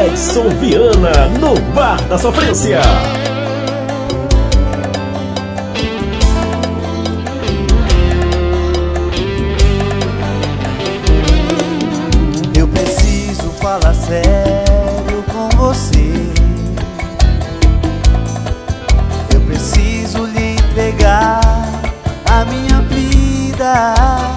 Edson Viana, no Bar da Sofrência. Eu preciso falar sério com você. Eu preciso lhe entregar a minha vida.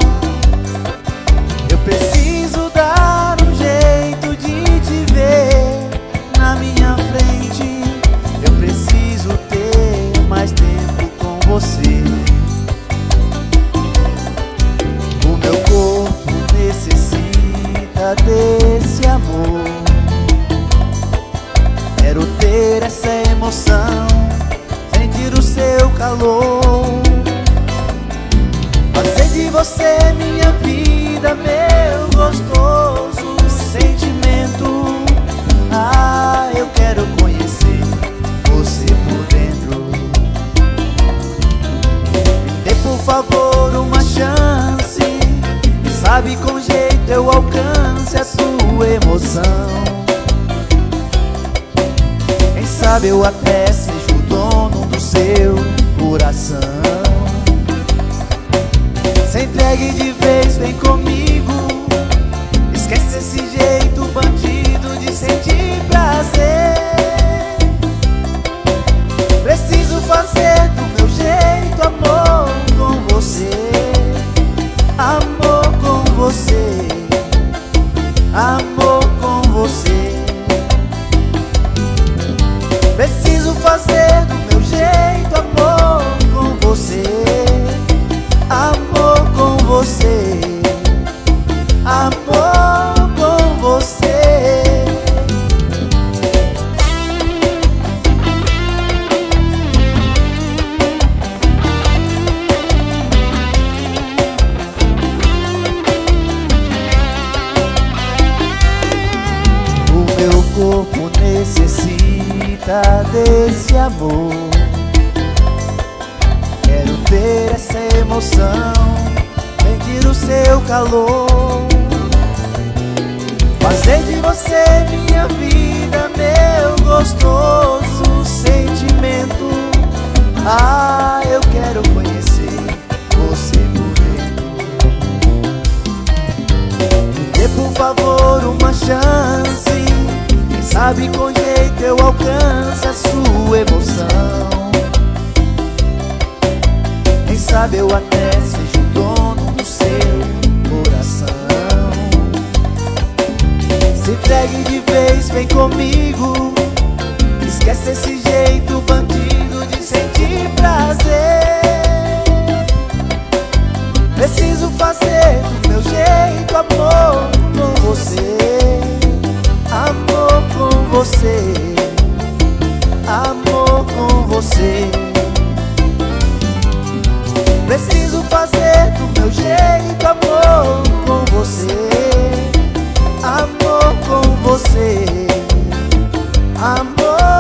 Eu preciso dar um jeito de te ver na minha frente. Eu preciso ter mais tempo com você. O meu corpo necessita desse amor. Quero ter essa emoção, sentir o seu calor, fazer de você minha vida, meu gostoso sentimento. Ah, eu quero conhecer você por dentro. Me dê por favor uma chance, quem sabe com jeito eu alcance a sua emoção. Quem sabe eu até seja o dono do seu coração. Se entregue de vez, vem comigo. Esquece esse jeito bandido de sentir prazer. Preciso fazer do meu jeito amor com você. Amor com você. Amor com você. Preciso fazer do meu jeito amor com você. Amor com você. Amor com você. O meu corpo necessita desse amor. Quero ter essa emoção, sentir o seu calor, fazer de você minha vida, meu gostoso sentimento. Ah, eu quero conhecer você por dentro. Me dê por favor uma chance, quem sabe com jeito eu alcance a sua emoção. Quem sabe eu até seja o dono do seu coração. Se entregue de vez, vem comigo. Esquece esse jeito bandido de sentir prazer. Preciso fazer do meu jeito amor com você. Amor com você. Amor com você. Preciso fazer do meu jeito amor com você. Amor com você. Amor